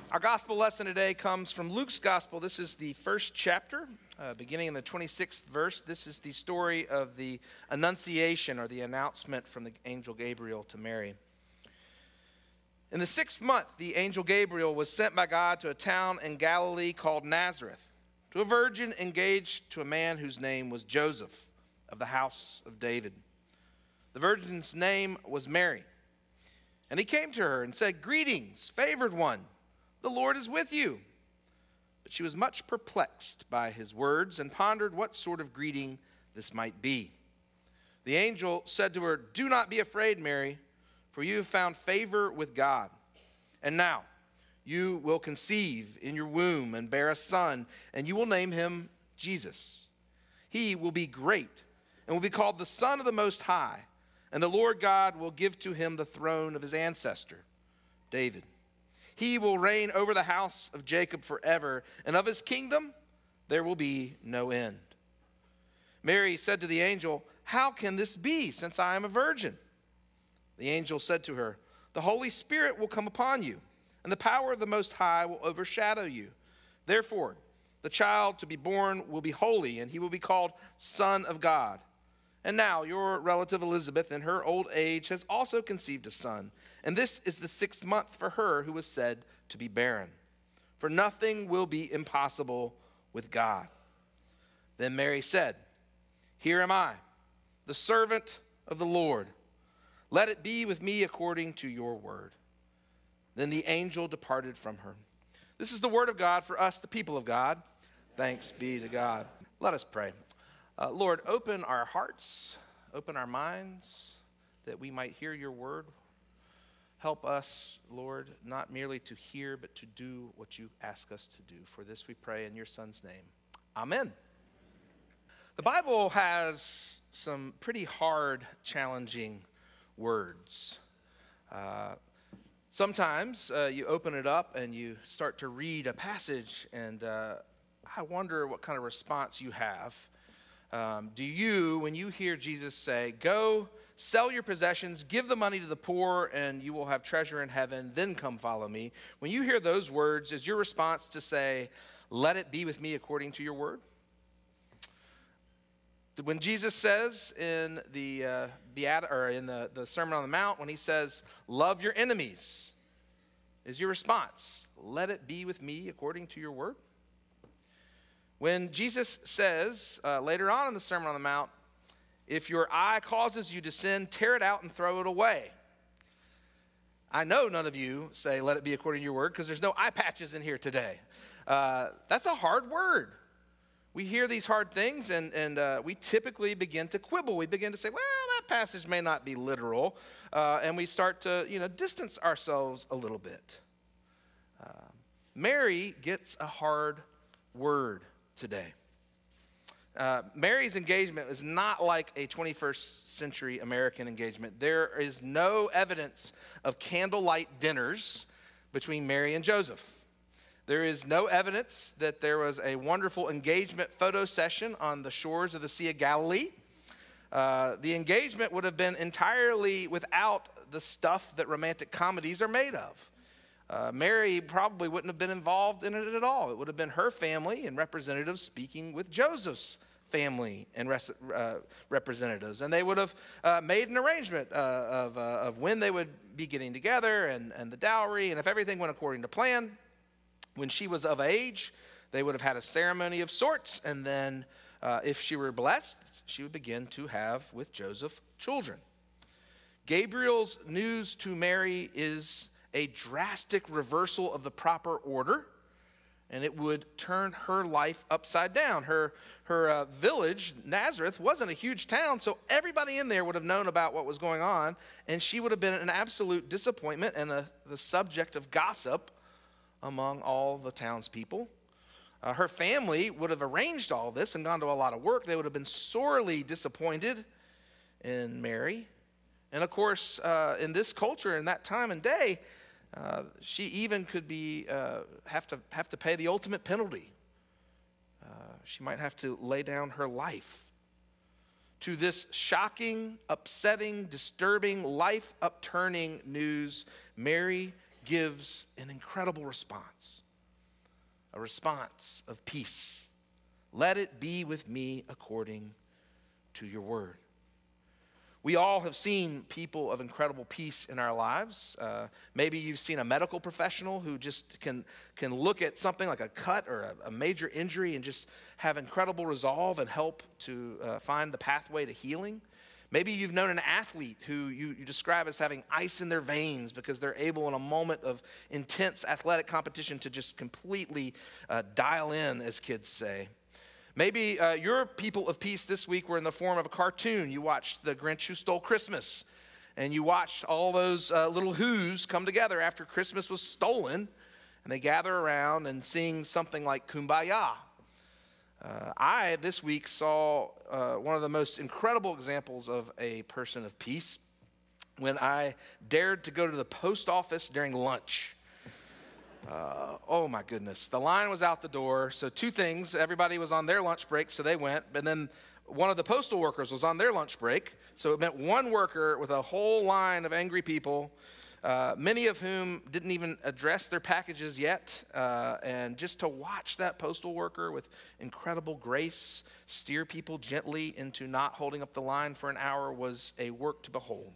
Our gospel lesson today comes from Luke's gospel. This is the first chapter, beginning in the 26th verse. This is the story of the Annunciation, or the announcement from the angel Gabriel to Mary. In the 6th month, the angel Gabriel was sent by God to a town in Galilee called Nazareth, to a virgin engaged to a man whose name was Joseph, of the house of David. The virgin's name was Mary. And he came to her and said, "Greetings, favored one. The Lord is with you." But she was much perplexed by his words and pondered what sort of greeting this might be. The angel said to her, "Do not be afraid, Mary, for you have found favor with God. And now you will conceive in your womb and bear a son, and you will name him Jesus. He will be great and will be called the Son of the Most High, and the Lord God will give to him the throne of his ancestor, David. He will reign over the house of Jacob forever, and of his kingdom there will be no end." Mary said to the angel, "How can this be, since I am a virgin?" The angel said to her, "The Holy Spirit will come upon you, and the power of the Most High will overshadow you. Therefore, the child to be born will be holy, and he will be called Son of God. And now your relative Elizabeth, in her old age, has also conceived a son. And this is the 6th month for her who was said to be barren. For nothing will be impossible with God." Then Mary said, "Here am I, the servant of the Lord. Let it be with me according to your word." Then the angel departed from her. This is the word of God for us, the people of God. Thanks be to God. Let us pray. Lord, open our hearts, open our minds, that we might hear your word. Help us, Lord, not merely to hear, but to do what you ask us to do. For this we pray in your Son's name. Amen. The Bible has some pretty hard, challenging words. Sometimes you open it up and you start to read a passage, and I wonder what kind of response you have. Do you, when you hear Jesus say, "Go, sell your possessions, give the money to the poor, and you will have treasure in heaven, then come follow me," when you hear those words, is your response to say, "Let it be with me according to your word"? When Jesus says in the the Sermon on the Mount, when he says, "Love your enemies," is your response, "Let it be with me according to your word"? When Jesus says later on in the Sermon on the Mount, "If your eye causes you to sin, tear it out and throw it away." I know none of you say, "Let it be according to your word," because there's no eye patches in here today. That's a hard word. We hear these hard things, and we typically begin to quibble. We begin to say, "Well, that passage may not be literal," and we start to, distance ourselves a little bit. Mary gets a hard word today. Mary's engagement is not like a 21st century American engagement. There is no evidence of candlelight dinners between Mary and Joseph. There is no evidence that there was a wonderful engagement photo session on the shores of the Sea of Galilee. The engagement would have been entirely without the stuff that romantic comedies are made of. Mary probably wouldn't have been involved in it at all. It would have been her family and representatives speaking with Joseph's family and representatives. And they would have made an arrangement of when they would be getting together and the dowry. And if everything went according to plan, when she was of age, they would have had a ceremony of sorts. And then if she were blessed, she would begin to have with Joseph children. Gabriel's news to Mary is a drastic reversal of the proper order, and it would turn her life upside down. Her village, Nazareth, wasn't a huge town, so everybody in there would have known about what was going on, and she would have been an absolute disappointment and the subject of gossip among all the townspeople. Her family would have arranged all this and gone to a lot of work. They would have been sorely disappointed in Mary. And of course, in this culture, in that time and day, she even could be have to pay the ultimate penalty. She might have to lay down her life. To this shocking, upsetting, disturbing, life-upturning news, Mary gives an incredible response, a response of peace. Let it be with me according to your word. We all have seen people of incredible peace in our lives. Maybe you've seen a medical professional who just can look at something like a cut or a major injury and just have incredible resolve and help to find the pathway to healing. Maybe you've known an athlete who you describe as having ice in their veins because they're able in a moment of intense athletic competition to just completely dial in, as kids say. Maybe your people of peace this week were in the form of a cartoon. You watched The Grinch Who Stole Christmas, and you watched all those little who's come together after Christmas was stolen, and they gather around and sing something like Kumbaya. I, this week, saw one of the most incredible examples of a person of peace when I dared to go to the post office during lunch. Oh my goodness. The line was out the door. So two things. Everybody was on their lunch break, so they went. But then one of the postal workers was on their lunch break. So it meant one worker with a whole line of angry people, many of whom didn't even address their packages yet. And just to watch that postal worker with incredible grace steer people gently into not holding up the line for an hour was a work to behold.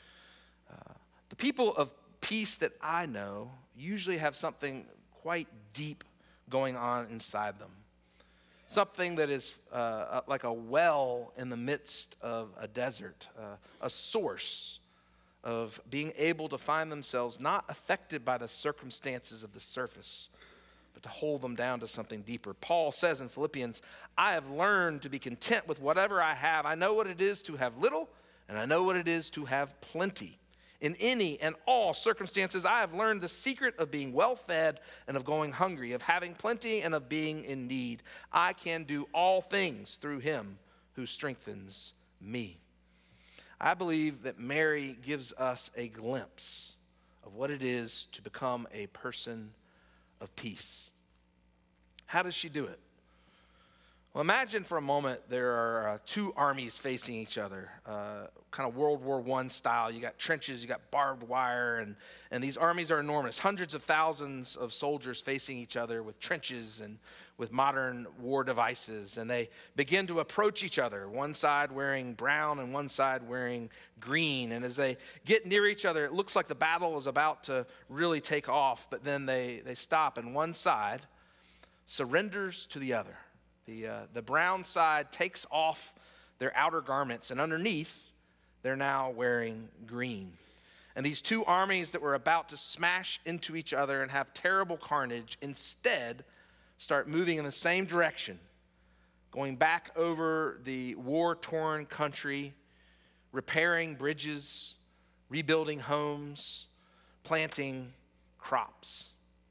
The people of peace that I know usually have something quite deep going on inside them. Something that is like a well in the midst of a desert, a source of being able to find themselves not affected by the circumstances of the surface, but to hold them down to something deeper. Paul says in Philippians, I have learned to be content with whatever I have. I know what it is to have little, and I know what it is to have plenty. In any and all circumstances, I have learned the secret of being well-fed and of going hungry, of having plenty and of being in need. I can do all things through him who strengthens me. I believe that Mary gives us a glimpse of what it is to become a person of peace. How does she do it? Well, imagine for a moment there are two armies facing each other, kind of World War I style. You got trenches, you got barbed wire, and these armies are enormous. Hundreds of thousands of soldiers facing each other with trenches and with modern war devices. And they begin to approach each other, one side wearing brown and one side wearing green. And as they get near each other, it looks like the battle is about to really take off, but then they stop, and one side surrenders to the other. The brown side takes off their outer garments, and underneath, they're now wearing green. And these two armies that were about to smash into each other and have terrible carnage instead start moving in the same direction, going back over the war-torn country, repairing bridges, rebuilding homes, planting crops.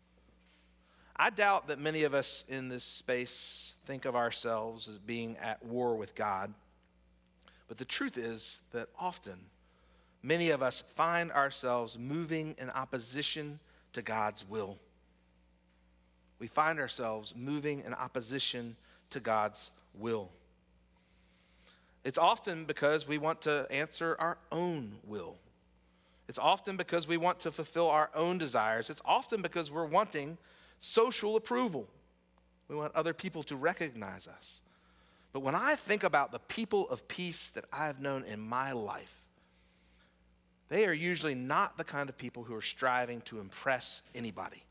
I doubt that many of us in this space think of ourselves as being at war with God. But the truth is that often many of us find ourselves moving in opposition to God's will. We find ourselves moving in opposition to God's will. It's often because we want to answer our own will. It's often because we want to fulfill our own desires. It's often because we're wanting social approval. We want other people to recognize us. But when I think about the people of peace that I've known in my life, they are usually not the kind of people who are striving to impress anybody.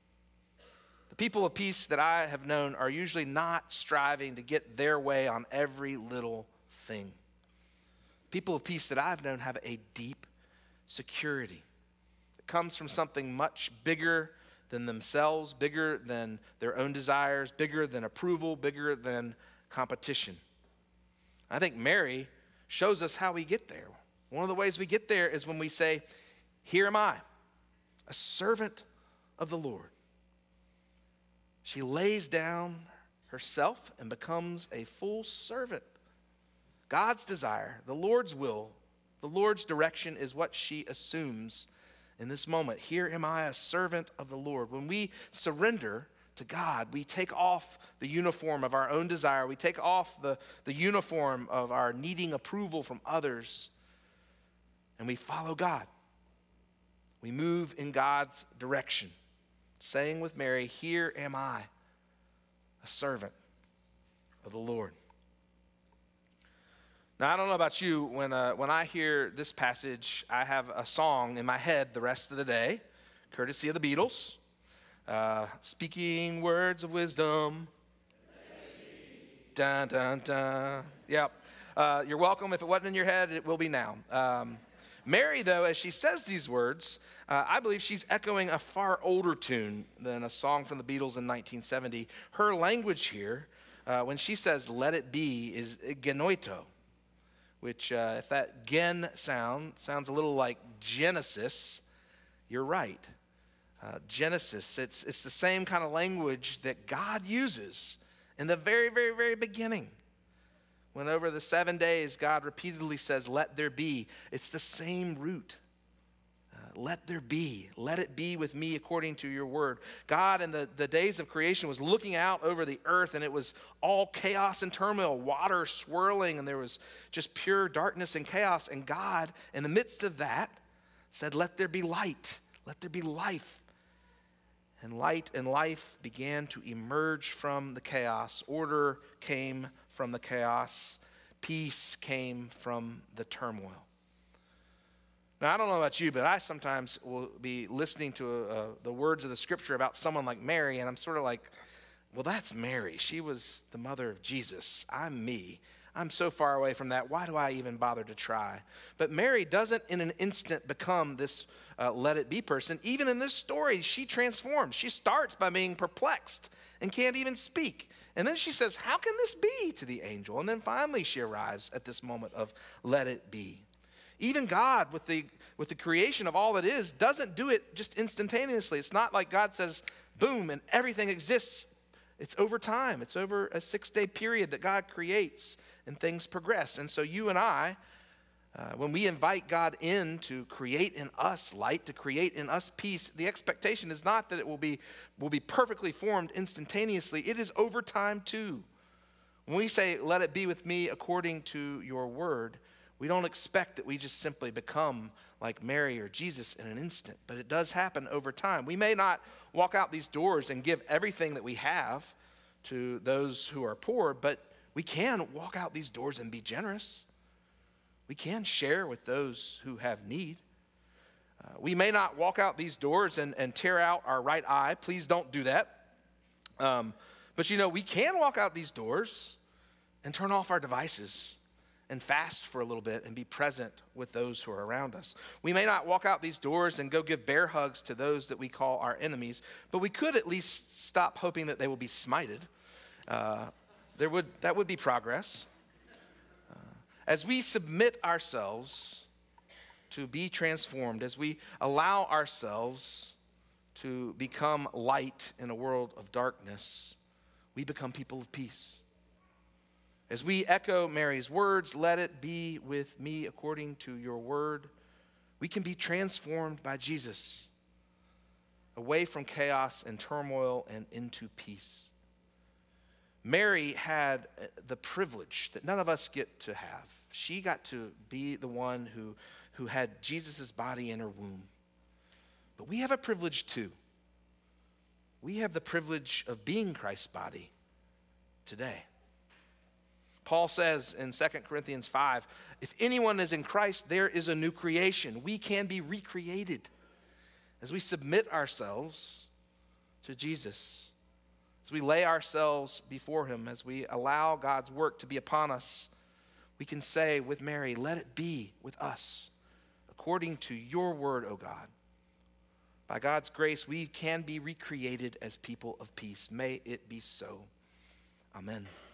The people of peace that I have known are usually not striving to get their way on every little thing. People of peace that I've known have a deep security that comes from something much bigger than themselves, bigger than their own desires, bigger than approval, bigger than competition. I think Mary shows us how we get there. One of the ways we get there is when we say, "Here am I, a servant of the Lord." She lays down herself and becomes a full servant. God's desire, the Lord's will, the Lord's direction is what she assumes in this moment. Here am I, a servant of the Lord. When we surrender to God, we take off the uniform of our own desire. We take off the uniform of our needing approval from others, and we follow God. We move in God's direction, saying with Mary, "Here am I, a servant of the Lord." Now, I don't know about you, when I hear this passage, I have a song in my head the rest of the day, courtesy of the Beatles. Speaking words of wisdom. Dun, dun, dun. Yep. You're welcome. If it wasn't in your head, it will be now. Mary, though, as she says these words, I believe she's echoing a far older tune than a song from the Beatles in 1970. Her language here, when she says, "let it be," is genoito, which, if that gen sounds a little like Genesis, you're right. Genesis, it's the same kind of language that God uses in the very, very, very beginning. When over the 7 days, God repeatedly says, "let there be." It's the same root. Let there be. Let it be with me according to your word. God in the days of creation was looking out over the earth, and it was all chaos and turmoil, water swirling, and there was just pure darkness and chaos. And God, in the midst of that, said, "let there be light. Let there be life." And light and life began to emerge from the chaos. Order came from the chaos. Peace came from the turmoil. Now, I don't know about you, but I sometimes will be listening to the words of the scripture about someone like Mary, and I'm sort of like, well, that's Mary. She was the mother of Jesus. I'm me. I'm so far away from that. Why do I even bother to try? But Mary doesn't in an instant become this let it be person. Even in this story, she transforms. She starts by being perplexed and can't even speak. And then she says, "how can this be?" to the angel. And then finally she arrives at this moment of let it be. Even God, with the creation of all that is, doesn't do it just instantaneously. It's not like God says, boom, and everything exists. It's over time. It's over a 6-day period that God creates, and things progress. And so you and I, when we invite God in to create in us light, to create in us peace, the expectation is not that it will be perfectly formed instantaneously. It is over time too. When we say, "let it be with me according to your word," we don't expect that we just simply become like Mary or Jesus in an instant, but it does happen over time. We may not walk out these doors and give everything that we have to those who are poor, but we can walk out these doors and be generous. We can share with those who have need. We may not walk out these doors and tear out our right eye. Please don't do that. But we can walk out these doors and turn off our devices and fast for a little bit and be present with those who are around us. We may not walk out these doors and go give bear hugs to those that we call our enemies, but we could at least stop hoping that they will be smited. That would be progress. As we submit ourselves to be transformed, as we allow ourselves to become light in a world of darkness, we become people of peace. As we echo Mary's words, "let it be with me according to your word," we can be transformed by Jesus away from chaos and turmoil and into peace. Mary had the privilege that none of us get to have. She got to be the one who had Jesus' body in her womb. But we have a privilege too. We have the privilege of being Christ's body today. Paul says in 2 Corinthians 5, if anyone is in Christ, there is a new creation. We can be recreated as we submit ourselves to Jesus, as we lay ourselves before him, as we allow God's work to be upon us. We can say with Mary, "let it be with us according to your word, O God." By God's grace, we can be recreated as people of peace. May it be so. Amen.